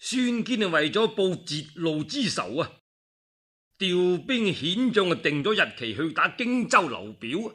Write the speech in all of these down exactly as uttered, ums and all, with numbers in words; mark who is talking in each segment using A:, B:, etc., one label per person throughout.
A: 孫堅係為咗報截路之仇啊，調兵遣將啊，定咗日期去打荊州劉表。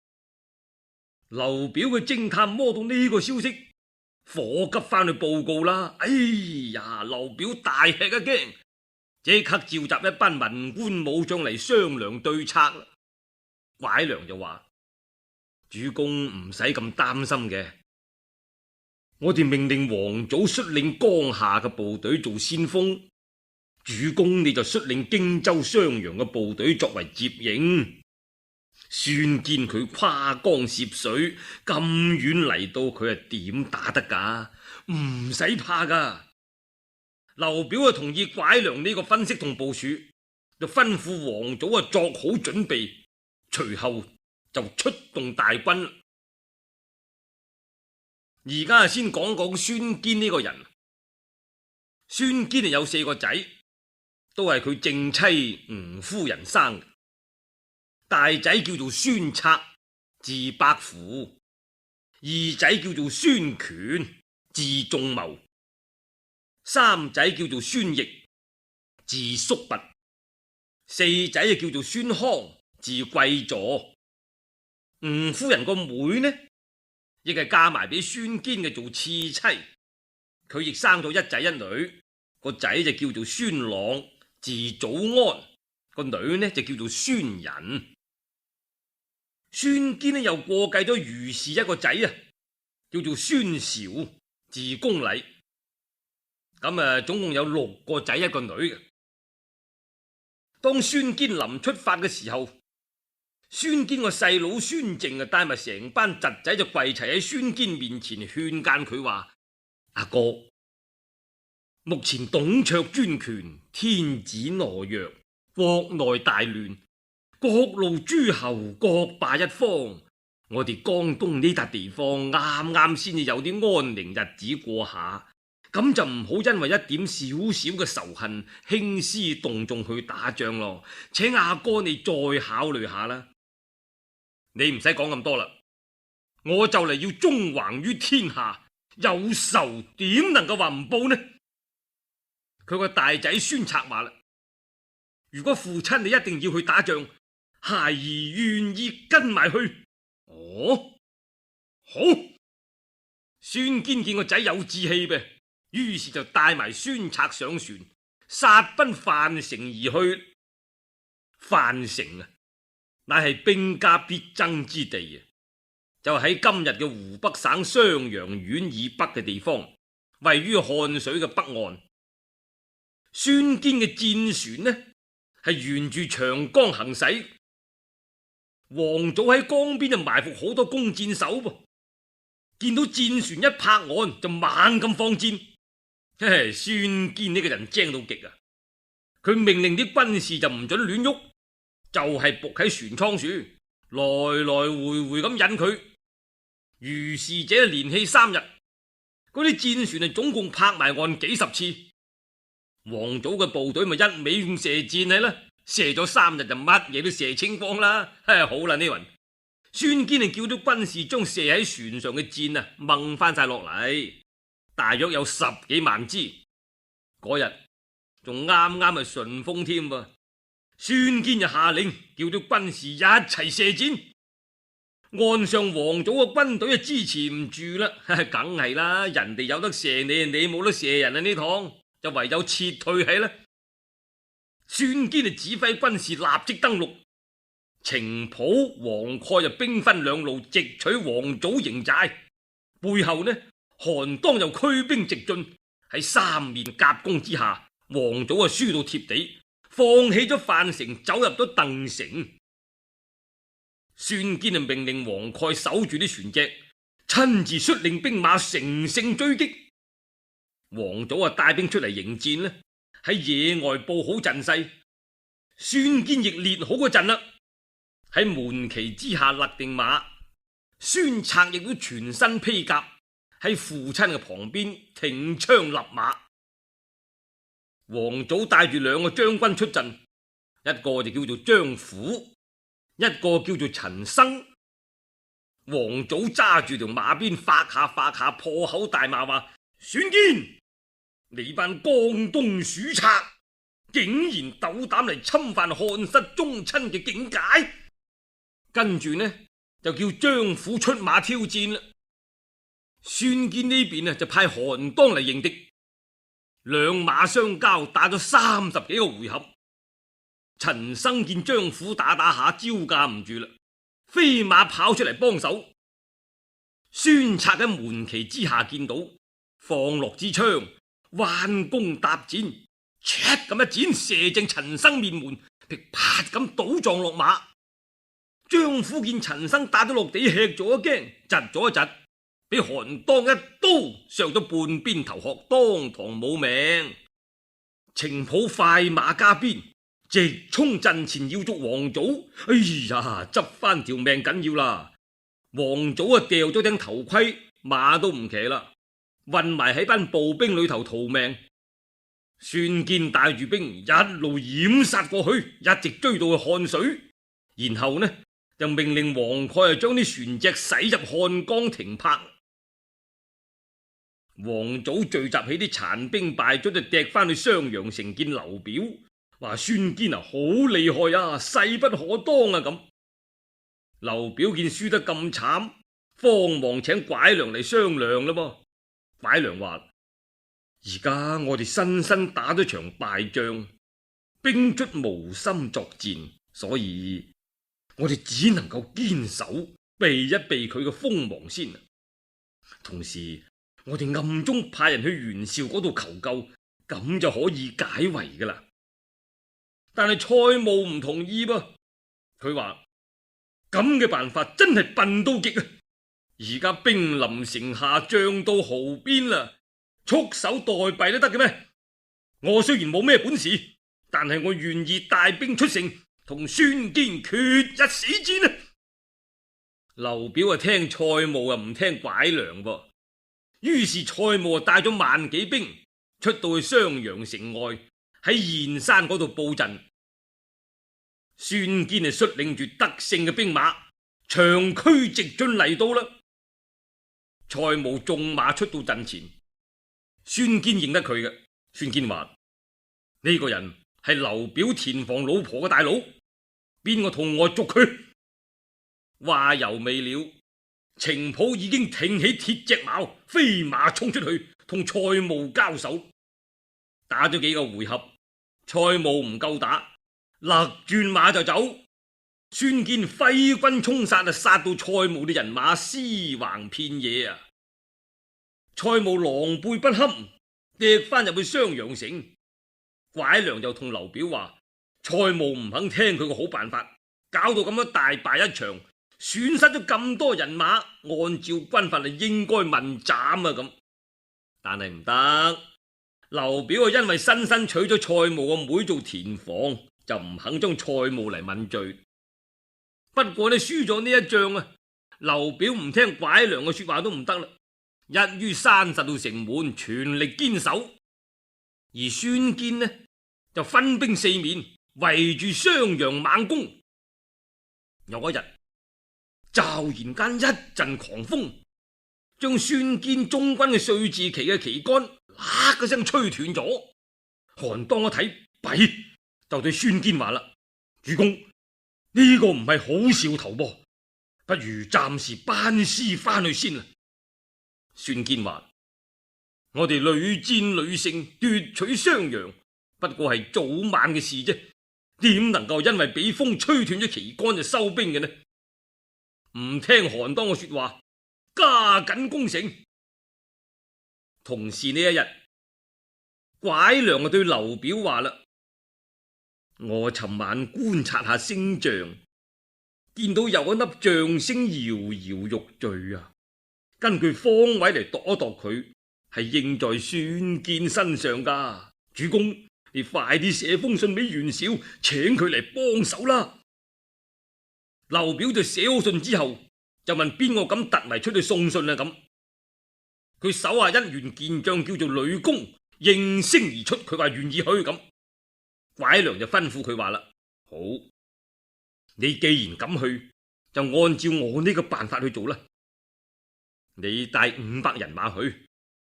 A: 劉表嘅偵探摸到呢個消息，火急翻去報告啦。哎呀，劉表大吃一驚，即刻召集一班文官武將嚟商量對策啦。蒯良就話：主公唔使咁擔心嘅，我哋命令王祖率領江夏嘅部隊做先鋒，主公你就率領荊州襄陽嘅部隊作為接應。孫堅佢跨江涉水咁遠嚟到，佢係點打得噶？唔使怕噶。劉表啊同意蒯良呢個分析同部署，就吩咐王祖啊作好準備，隨後就出動大軍。而家先講講孫堅呢個人。孫堅啊有四個仔，都係佢正妻吳夫人生嘅。大仔叫做孫策，字伯符；二仔叫做孫權，字仲謀；三仔叫做孫翼，字叔拔；四仔啊叫做孫康，字貴助。吳夫人個妹呢，亦係嫁埋俾孫堅嘅做次妻，佢亦生咗一仔一女，個仔就叫做孫朗，字祖安，個女呢就叫做孫仁。孫堅呢又過繼咗余氏一個仔啊，叫做孫韶，字公禮。咁啊，總共有六個仔一個女嘅。當孫堅臨出發嘅時候，孫堅個細佬孫靖啊，帶埋成班侄仔就跪齊喺孫堅面前勸諫佢話：阿哥，目前董卓專權，天子懦弱，國內大亂，各路諸侯各霸一方，我哋江東呢笪地方啱啱先至有啲安寧日子過下，咁就唔好因為一點少少嘅仇恨興師動眾去打仗咯。請阿哥你再考慮下啦。你唔使講咁多啦，我就嚟要縱橫於天下，有仇點能夠話唔報呢？佢個大仔孫策話啦：如果父親你一定要去打仗，孩兒願意跟埋去。哦，好。孫堅見個仔有志氣唄，於是就帶埋孫策上船，殺奔樊城而去。樊城啊，乃係兵家必爭之地啊，就喺今日嘅湖北省襄陽縣以北嘅地方，位於漢水嘅北岸。孫堅嘅戰船呢，係沿住長江行駛。王祖喺江邊就埋伏好多弓箭手噃，見到戰船一泊岸就猛咁放箭。嘿嘿，孫堅呢個人精到極啊！佢命令啲軍士就唔准亂喐，就係伏喺船艙處，來來回回咁引佢。如是者連氣三日，嗰啲戰船啊總共泊埋岸幾十次。王祖嘅部隊咪一味咁射箭係啦。射咗三日就乜嘢都射清光啦。唉，好啦，呢云孫堅就叫咗軍士將射喺船上嘅箭啊掹翻晒落嚟，大約有十幾萬支。嗰日仲啱啱係順風添噃，孫堅就下令叫咗軍士一齊射箭。岸上王祖嘅軍隊啊支持唔住啦，梗係啦，人哋有得射你，你冇得射人啊，呢趟就唯有撤退係啦。孫堅就指揮軍士立即登陸，程普、黃蓋就兵分兩路直取王祖營寨，背後呢韓當又驅兵直進，喺三面夾攻之下，王祖啊輸到貼地，放棄咗樊城，走入咗鄧城。孫堅就命令黃蓋守住啲船隻，親自率領兵馬乘勝追擊。王祖啊帶兵出嚟迎戰呢，喺野外布好陣勢，孫堅亦列好個陣啦，喺門旗之下勒定馬。孫策亦都全身披甲，喺父親嘅旁邊挺槍立馬。王祖帶住兩個將軍出陣，一個就叫做張虎，一個叫做陳生。王祖揸住條馬鞭發下發下，破口大罵話：孫堅， 你班江東鼠賊竟然鬥膽嚟侵犯漢室宗親嘅境界，跟住呢就叫張虎出馬挑戰啦。孫堅呢邊啊就派韓當嚟迎敵，兩馬相交，打咗三十幾個回合。陳生見張虎打打下招架唔住啦，飛馬跑出嚟幫手。孫策喺門旗之下見到，放落支槍，彎弓搭箭，唰咁一箭射正陳生面門，噼啪咁倒撞落馬。張虎見陳生打咗落地，吃咗一驚，窒咗一窒，俾韓當一刀削咗半邊頭殼，當堂冇命。程普快馬加鞭，直衝陣前要捉王祖。哎呀，執翻條命緊要啦！王祖啊掉咗頂頭盔，馬都唔騎啦，混埋喺班步兵裏頭逃命。孫堅帶住兵一路掩殺過去，一直追到去漢水，然後呢就命令黃蓋啊將啲船隻駛入漢江停泊。王祖聚集起啲殘兵敗卒，就趯翻去襄陽城見劉表，話孫堅啊好厲害啊，勢不可當啊咁。劉表見輸得咁慘，慌忙請蒯良嚟商量啦噃。蒯良話：而家我哋新新打咗場敗仗，兵卒無心作戰，所以我哋只能夠堅守，避一避佢嘅鋒芒先。同時我哋暗中派人去袁紹嗰度求救，咁就可以解圍噶啦。但係蔡瑁唔同意噃，佢話咁嘅辦法真係笨到極啊！而家兵臨城下，將到壕邊啦，束手待斃都得嘅咩？我雖然冇咩本事，但係我願意帶兵出城，同孫堅決一死戰啊！劉表啊聽蔡瑁啊唔聽蒯良噃，於是蔡瑁啊帶咗萬幾兵出到去襄陽城外，喺峴山嗰度布陣。孫堅啊率領住得勝嘅兵馬，長驅直進嚟到啦。蔡瑁縱馬出到陣前，孫堅認得佢嘅。孫堅話：呢個人係劉表田房老婆嘅大佬，邊個同我捉佢？話猶未了，程普已經挺起鐵隻矛，飛馬衝出去同蔡瑁交手。打咗幾個回合，蔡瑁唔夠打，勒轉馬就走。孫堅揮軍衝殺啊，殺到蔡瑁啲人馬屍橫遍野啊！蔡瑁狼狽不堪，趯翻入去襄陽城。蒯良就同劉表話：蔡瑁唔肯聽佢個好辦法，搞到咁樣大敗一場，損失咗咁多人馬，按照軍法係應該問斬啊咁。但係唔得，劉表啊因為新新娶咗蔡瑁個妹做田房，就唔肯將蔡瑁嚟問罪。不過呢，輸咗呢一仗啊，劉表唔聽蒯良嘅說話都唔得啦，一於閂實到城門，全力堅守。而孫堅呢就分兵四面圍住襄陽猛攻。有一日，驟然間一陣狂風，將孫堅中軍嘅歲字旗嘅旗杆嗱嗰聲吹斷咗。韓當一睇，弊，就對孫堅話啦：主公，呢個唔係好兆頭噃，不如暫時班師翻去先啦。孫堅話：我哋屢戰屢勝，奪取襄陽，不過係早晚嘅事啫，點能夠因為俾風吹斷咗旗杆就收兵嘅呢？唔聽韓當嘅說話，加緊攻城。同時呢一日，蒯良就對劉表話啦：我尋晚觀察下星象，見到有一粒象星搖搖欲墜啊！根據方位嚟度一度佢，係應在孫堅身上噶。主公，你快啲寫封信俾袁紹，請佢嚟幫手啦！劉表就寫好信之後，就問邊個敢突圍出去送信啊？咁佢手下一員健將叫做呂公，應聲而出，佢話願意去咁。蒯良就吩咐佢話啦：好，你既然敢去，就按照我呢個辦法去做啦。你帶五百人馬去，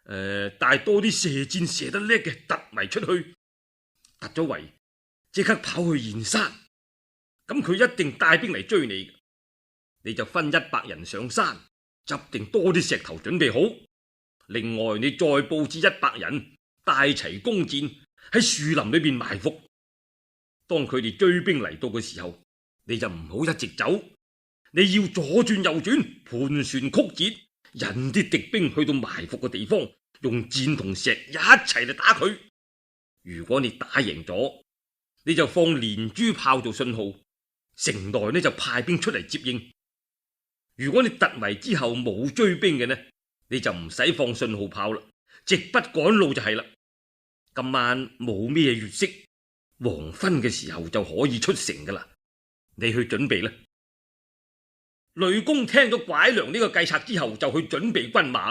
A: 呃，帶多啲射箭射得叻嘅突圍出去，突咗圍即刻跑去峴山，咁佢一定帶兵嚟追你，你就分一百人上山，執定多啲石頭準備好。另外你再布置一百人，帶齊弓箭喺樹林裏邊埋伏。當佢哋追兵嚟到嘅時候，你就唔好一直走，你要左轉右轉，盤旋曲折，引啲敵兵去到埋伏嘅地方，用箭同石一齊嚟打佢。如果你打贏咗，你就放連珠炮做信號，城內呢就派兵出嚟接應。如果你突圍之後冇追兵嘅呢，你就唔使放信號炮啦，直不趕路就係啦。今晚冇咩月色，黃昏嘅時候就可以出城噶啦，你去準備啦。雷公聽咗蒯良呢個計策之後，就去準備軍馬。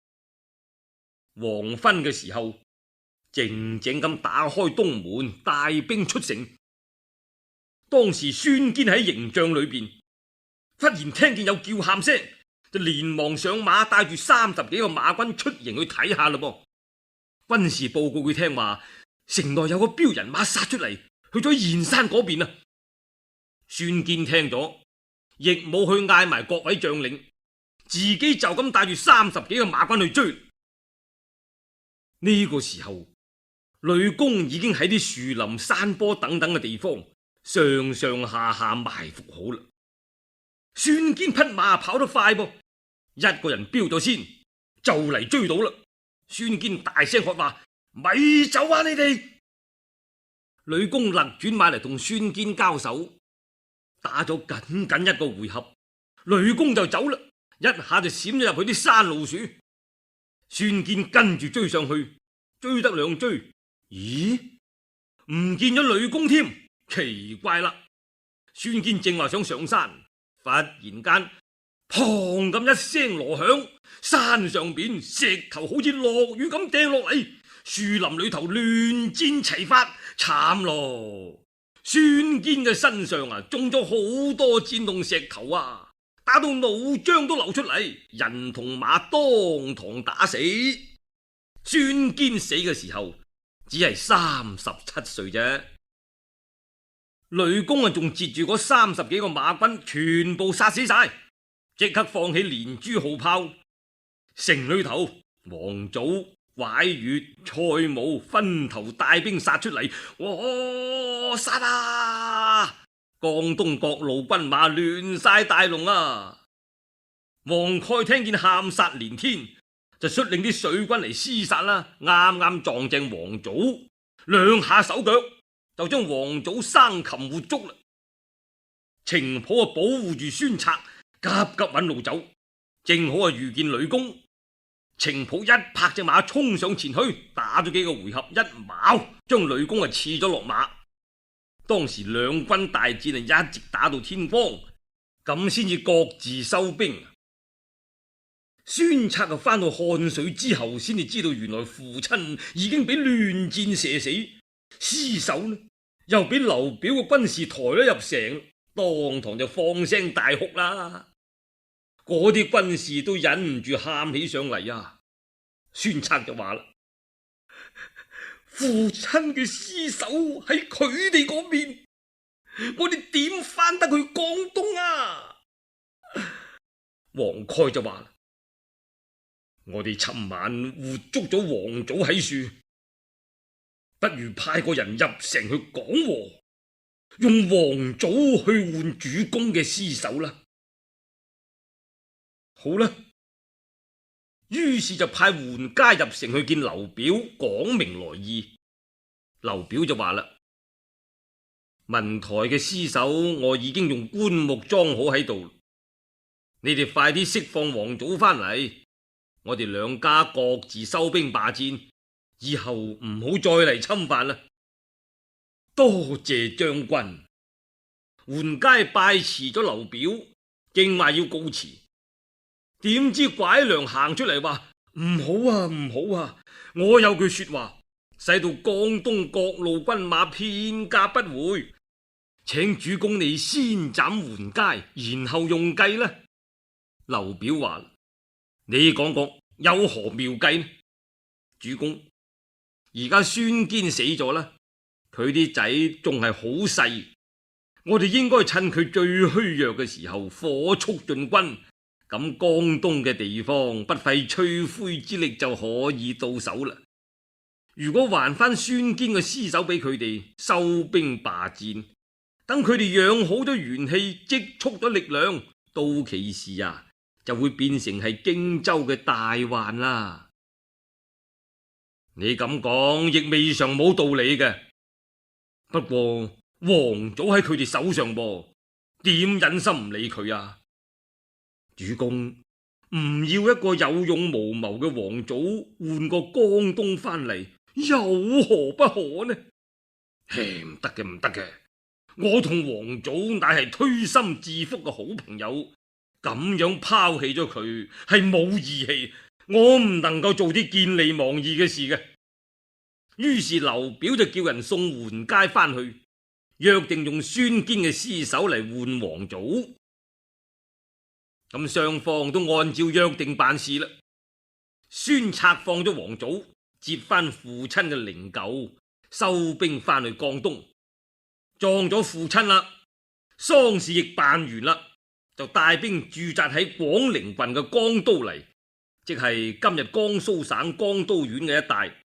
A: 黃昏嘅時候，靜靜咁打開東門，帶兵出城。當時孫堅喺營帳裏邊，忽然聽見有叫喊聲，就連忙上馬，帶住三十幾個馬軍出營去睇下啦噃。軍士報告佢聽話，城內有個標人馬殺出嚟，去咗峴山嗰邊啊。孫堅聽咗，亦冇去嗌埋各位將領，自己就咁帶住三十幾個馬軍去追。呢個時候，呂公已經喺啲樹林、山坡等等嘅地方上上下下埋伏好啦。孫堅匹馬跑得快噃，一個人飆咗先，就嚟追到啦。孫堅大聲喝話：咪走啊你哋！呂公勒轉馬嚟同孫堅交手，打咗僅僅一個回合，呂公就走啦，一下就閃咗入去啲山路樹。孫堅跟住追上去，追得兩追，咦，唔見咗呂公添，奇怪啦！孫堅正話想上山，忽然間砰咁一聲鑼響，山上邊石頭好似落雨咁掟落嚟，樹林裏頭亂箭齊發，慘咯！孫堅嘅身上啊中咗好多箭同石頭啊，打到腦漿都流出嚟，人同馬當堂打死。孫堅死嘅時候只係三十七歲啫。呂公啊仲截住嗰三十幾個馬軍，全部殺死晒。即刻放起連珠號炮，城裏頭王祖、蒯越、蔡武分頭帶兵殺出嚟，哇！殺啊！江東各路軍馬亂晒大龍啊！黃蓋聽見喊殺連天，就率領啲水軍嚟廝殺啦。啱啱撞正王祖，兩下手腳就將王祖生擒活捉啦。程普啊保護住孫策，急急揾路走，正好啊遇見呂公。程普一拍隻馬衝上前去，打咗幾個回合，一矛將呂公啊刺咗落馬。當時兩軍大戰啊一直打到天光，咁先至各自收兵。孫策啊翻到漢水之後，先至知道原來父親已經俾亂箭射死，屍首呢又俾劉表嘅軍士抬咗入城，當堂就放聲大哭啦。嗰啲軍士都忍唔住喊起上嚟啊！孫策就話啦：父親嘅屍首喺佢哋嗰邊，我哋點翻得去廣東啊？黃蓋就話啦：我哋尋晚活捉咗王祖喺樹，不如派個人入城去講和，用王祖去換主公嘅屍首啦。好啦，於是就派桓嘉入城去見劉表，講明來意。劉表就話啦：文台嘅屍首我已經用棺木裝好喺度，你哋快啲釋放王祖翻嚟，我哋兩家各自收兵罷戰，以後唔好再嚟侵犯啦。多謝將軍。桓嘉拜辭咗劉表，正話要告辭，點知蒯良行出嚟話：唔好啊，唔好啊！我有句說話，使到江東各路軍馬片甲不回，請主公你先斬桓嘉，然後用計啦。劉表話：你講講有何妙計呢？ 主公，而家孫堅死咗啦，佢啲仔仲係好細，我哋應該趁佢最虛弱嘅時候火速進軍，咁江東嘅地方不費吹灰之力就可以到手啦。如果還翻孫堅嘅屍首俾佢哋收兵罷戰，等佢哋養好咗元氣，積蓄咗力量，到其時啊，就會變成係荊州嘅大患啦。你咁講亦未嘗冇道理嘅，不過王祖喺佢哋手上噃，點忍心唔理佢啊？主公，唔要一個有勇無謀嘅王祖換個江東翻嚟，有何不可呢？嘿，唔得嘅，唔得嘅，我同王祖乃係推心置腹嘅好朋友，咁樣拋棄咗佢係冇義氣，我唔能夠做啲見利忘義嘅事嘅。於是劉表就叫人送桓階翻去，約定用孫堅嘅屍首嚟換王祖。咁雙方都按照約定辦事啦。孫策放咗王祖，接翻父親嘅靈柩，收兵翻去江東，葬咗父親啦，喪事亦辦完啦，就帶兵駐紮喺廣陵郡嘅江都嚟，即係今日江蘇省江都縣嘅一帶。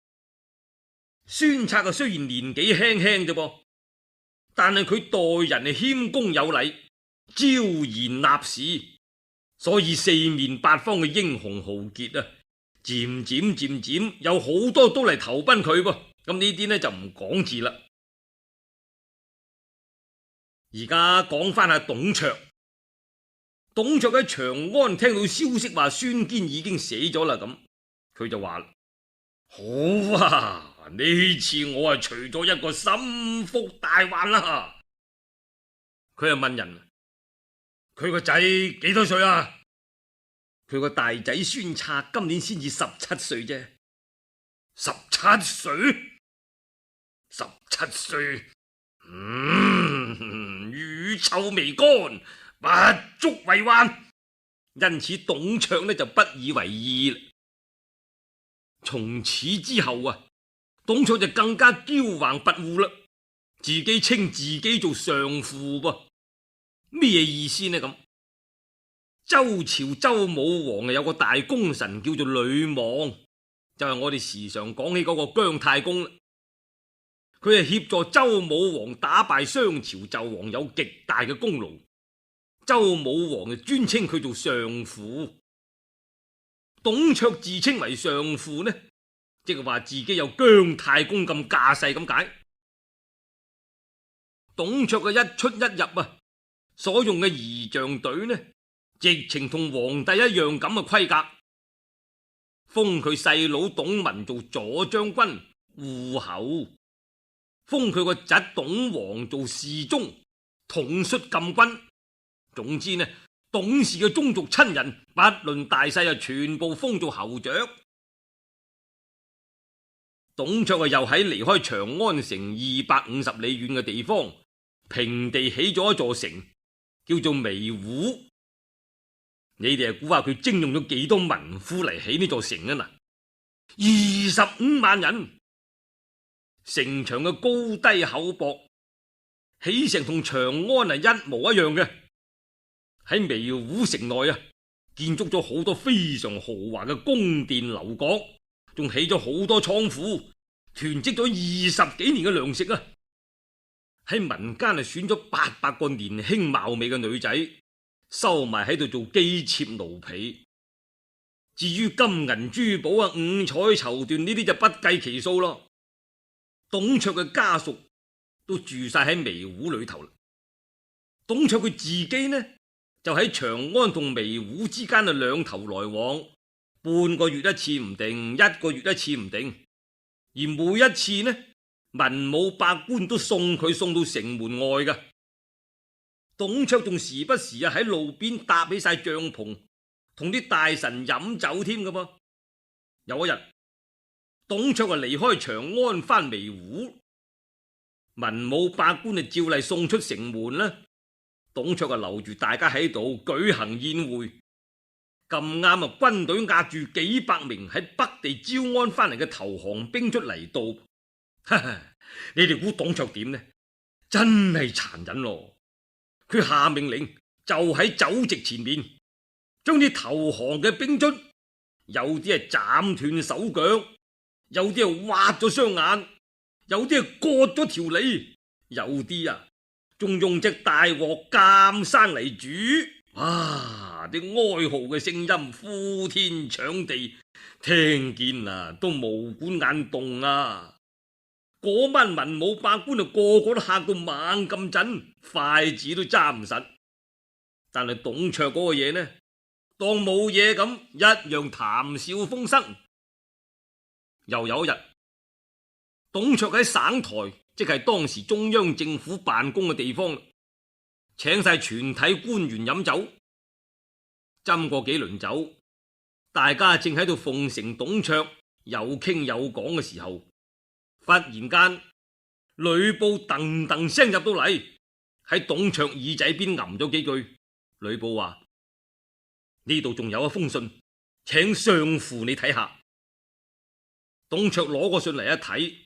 A: 孫策啊，雖然年紀輕輕啫噃，但係佢待人係謙恭有禮，招賢納士，所以四面八方嘅英雄豪傑啊，漸漸漸漸有好多都嚟投奔佢噃。咁呢啲呢就唔講字啦。而家講翻下董卓，董卓喺長安聽到消息話孫堅已經死咗啦，咁佢就話：好啊！呢次我啊除咗一個心腹大患啦。佢又問人：佢個仔幾多歲啊？佢個大仔孫策今年先至十七歲啫。十七歲？十七歲？嗯，乳臭未乾，不足為患。因此董卓呢就不以為意啦。從此之後啊，董卓就更加驕橫跋扈啦，自己稱自己做上父噃，咩意思呢？咁周朝周武王有個大功臣叫做呂望，就係我哋時常講起嗰個姜太公啦。佢係協助周武王打敗商朝紂王，有極大嘅功勞。周武王就尊稱佢做上父。董卓自稱為上父呢，即係話自己有姜太公咁架勢咁解。董卓嘅一出一入啊，所用嘅儀仗隊呢，直情同皇帝一樣咁嘅規格。封佢細佬董文做左將軍、護侯，封佢個侄董王做侍中、統率禁軍。總之呢，董氏嘅宗族親人，不論大細啊，全部封做侯爵。董卓啊，又喺離開長安城二百五十里遠嘅地方，平地起咗一座城，叫做微戶。你哋啊，估下佢徵用咗幾多民夫嚟起呢座城啊？嗱，二十五萬人。城牆嘅高低厚薄，起成同長安啊一模一樣嘅。喺微戶城內啊，建築咗好多非常豪華嘅宮殿樓閣，仲起咗好多倉庫，囤積咗二十幾年嘅糧食啊！喺民間啊，選咗八百個年輕貌美嘅女仔，收埋喺度做姬妾奴婢。至於金銀珠寶啊、五彩綢緞呢啲就不計其數咯。董卓嘅家屬都住晒喺微戶裏頭啦。董卓佢自己呢，就喺長安同微戶之間啊兩頭來往，半個月一次唔定，一個月一次唔定。而每一次呢，文武百官都送佢送到城門外噶。董卓仲時不時啊喺路邊搭起晒帳篷，同啲大臣飲酒添噶噃。有一日，董卓啊離開長安翻微戶，文武百官啊照例送出城門啦。董卓啊留住大家喺度舉行宴會， 咁啱啊，軍隊押住幾百名喺北地招安翻嚟嘅投降兵卒嚟到。哈哈，你哋估董卓點呢？真係殘忍咯！佢下命令就喺酒席前面，將啲投降嘅兵卒，有啲係斬斷手腳，有啲係挖咗雙眼，有啲係割咗條脷，有啲啊仲用隻大鑊監生嚟煮。哇！啲哀號嘅聲音呼天搶地，聽見啊都毛管眼動啊！嗰班文武百官啊，個個都嚇到猛咁震，筷子都揸唔實。但係董卓嗰個嘢呢，當冇嘢咁，一樣談笑風生。又有一日，董卓喺省台，即係當時中央政府辦公嘅地方，請晒全體官員飲酒。斟過幾輪酒，大家正喺度奉承董卓，有傾有講嘅時候，忽然間呂布噔噔聲入到嚟，喺董卓耳仔邊吟咗幾句。呂布話：呢度仲有一封信，請相父你睇下。董卓攞個信嚟一睇，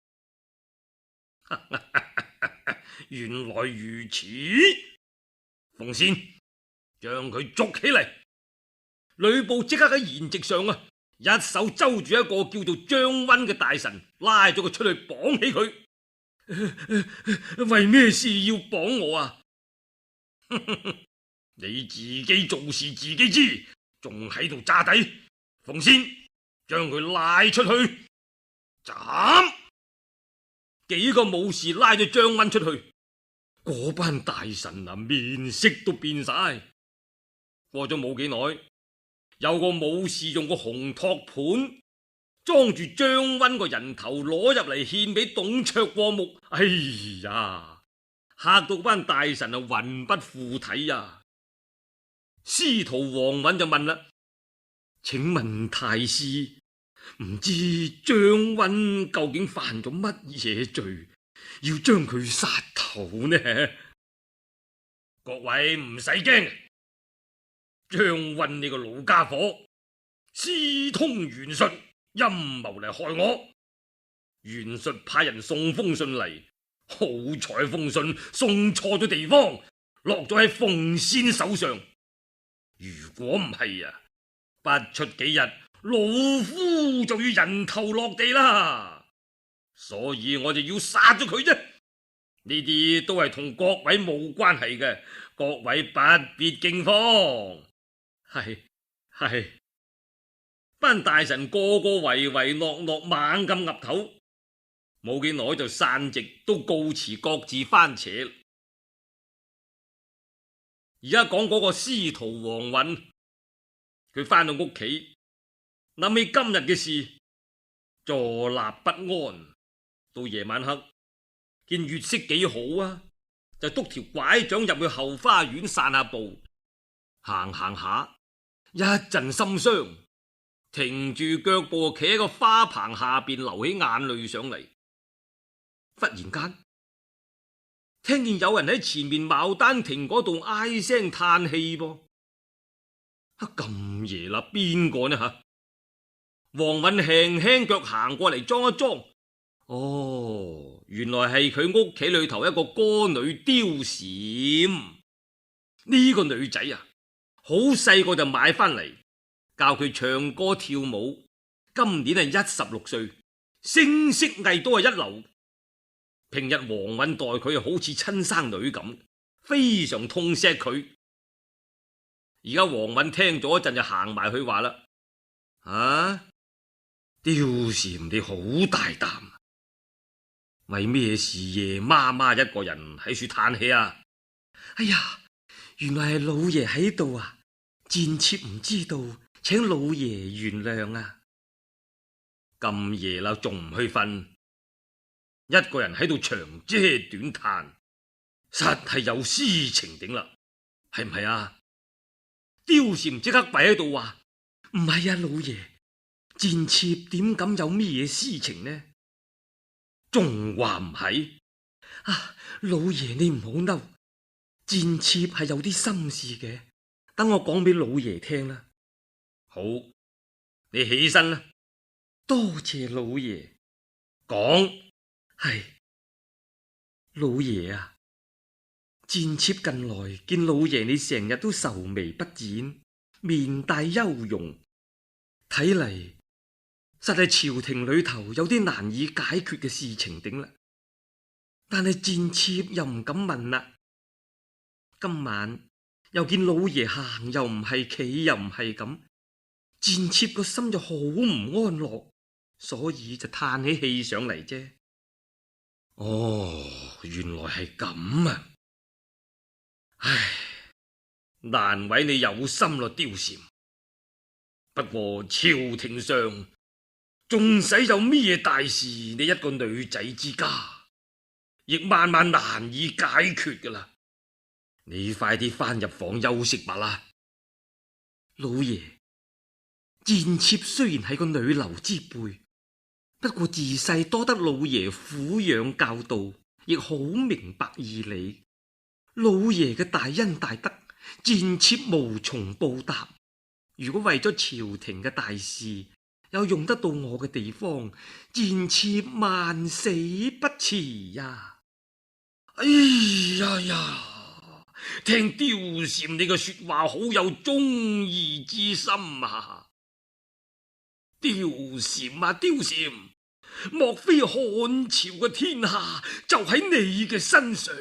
A: 原來如此。奉先，將佢捉起嚟。呂布即刻喺筵席上啊，一手揪住一個叫做張溫嘅大臣，拉咗佢出去綁起佢。為咩事要綁我啊？你自己做事自己知，仲喺度詐底。奉先，將佢拉出去斬。幾個武士拉咗張溫出去，嗰班大臣啊面色都變晒。過咗冇幾耐，有個武士用個紅托盤裝住張溫個人頭攞入嚟獻俾董卓過目。哎呀，嚇到班大臣啊魂不附體啊！司徒王允就問啦：請問太師，唔知張溫究竟犯咗乜嘢罪，要將佢殺頭呢？各位唔使驚，張溫呢個老家伙私通袁術，陰謀嚟害我。袁術派人送封信嚟，好彩封信送錯咗地方，落咗喺奉先手上。如果唔係啊，不出幾日，老夫就要人頭落地啦。所以我就要殺咗佢啫。呢啲都係同各位冇關係嘅，各位不必驚慌。係係，班大臣個個唯唯諾諾，猛咁岌頭。冇幾耐就散席，都告辭各自翻扯。而家講嗰個司徒王允，佢翻到屋企，諗起今日嘅事，坐立不安。到夜晚黑，見月色幾好啊，就督條拐杖入去後花園散下步。行行下，一陣心傷，停住腳步，企喺個花棚下邊流起眼淚上嚟。忽然間，聽見有人喺前面牡丹亭嗰度唉聲嘆氣噃。咁夜啦，邊個呢吓？王允輕輕腳行過嚟裝一裝。哦，原來係佢屋企裏頭一個歌女貂蟬。呢個女仔啊，好細個就買翻嚟，教佢唱歌跳舞。今年係一十六歲，聲色藝都係一流。平日王允待佢好似親生女咁，非常痛錫佢。而家王允聽咗一陣就行埋去話啦：啊，貂蟬你好大膽，為咩事夜媽媽一個人喺處嘆氣啊？哎呀，原來係老爺喺度啊，賤妾唔知道，請老爺原諒啊。咁夜啦，仲唔去瞓？一個人喺度長嗟短嘆，實係有私情頂啦，係唔係啊？貂蟬即刻跪喺度話：唔係啊，老爺，賤妾點敢有咩嘢私情呢？仲話唔係啊？老爺你唔好嬲，賤妾係有啲心事嘅，等我講俾老爺聽啦。 好，你起身啦。
B: 多謝老爺。
A: 講。
B: 係老爺啊，賤妾近來見老爺你成日都愁眉不展，面帶憂容，睇嚟實係朝廷裏頭有啲難以解決嘅事情頂啦。但係賤妾又唔敢問啦。今晚又見老爺行又唔係，企又唔係咁，賤妾個心就好唔安樂，所以就嘆起氣上嚟啫。
A: 哦，原來係咁啊！唉，難為你有心咯，貂蟬。不過朝廷上仲使有咩大事，你一個女仔之家，亦萬萬難以解決噶啦。你快啲翻入房休息吧啦。
B: 老爺，賤妾雖然係個女流之輩，不過自細多得老爺撫養教導，亦好明白義理。老爺嘅大恩大德，賤妾無從報答。如果為咗朝廷嘅大事，有用得到我嘅地方，賤妾萬死不辭呀！
A: 哎呀呀，聽貂蟬你嘅說話好有忠義之心啊！貂蟬啊，貂蟬，莫非漢朝嘅天下就喺你嘅身上？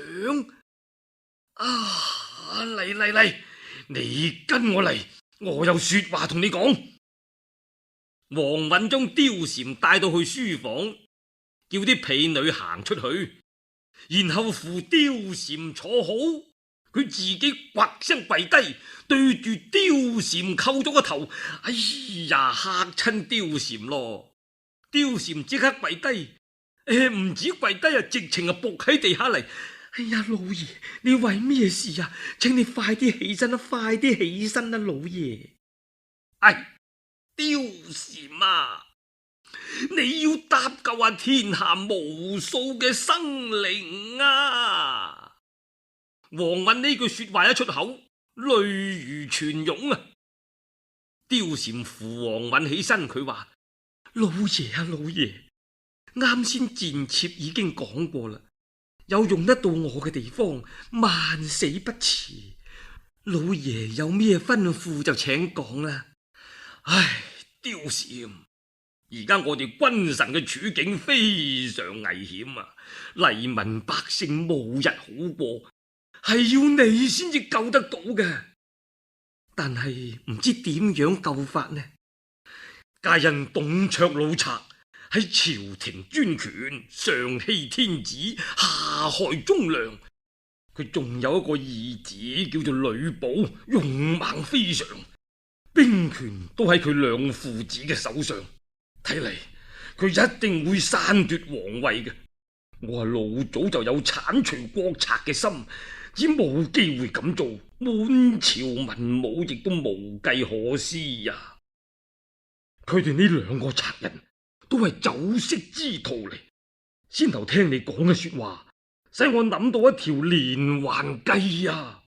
A: 啊，嚟嚟嚟，你跟我嚟，我有說話同你講。王允將貂蟬帶到去書房，叫啲婢女行出去，然後扶貂蟬坐好，佢自己滑聲跪低，對住貂蟬叩咗個頭。哎呀，嚇親貂蟬咯！貂蟬即刻跪低，誒，唔止跪低啊，直情啊仆喺地下嚟。
B: 哎呀，老爺，你為咩事啊？請你快啲起身啦，快啲起身啦，老爺。
A: 哎，貂蟬啊，你要搭救下天下無數嘅生靈啊！王允呢句說話一出口，淚如泉湧啊！貂蟬扶王允起身，佢話：
B: 老爺啊，老爺，啱先賤妾已經講過啦，有用得到我嘅地方，萬死不辭。老爺有咩吩咐就請講啦。
A: 唉，貂蟬，而家我哋君臣嘅處境非常危險啊！黎民百姓冇日好過，係要你先至救得到嘅。
B: 但係唔知點樣救法呢？
A: 皆因董卓老賊喺朝廷專權，上欺天子，下害忠良。佢仲有一個兒子叫做呂布，勇猛非常，兵權都喺佢兩父子嘅手上。睇嚟佢一定會篡奪皇位嘅。我係老早就有鏟除國賊嘅心，只冇機會咁做，滿朝文武亦都無計可施呀。佢哋呢兩個賊人都係酒色之徒嚟。先頭聽你講嘅說話，使我諗到一條連環計啊！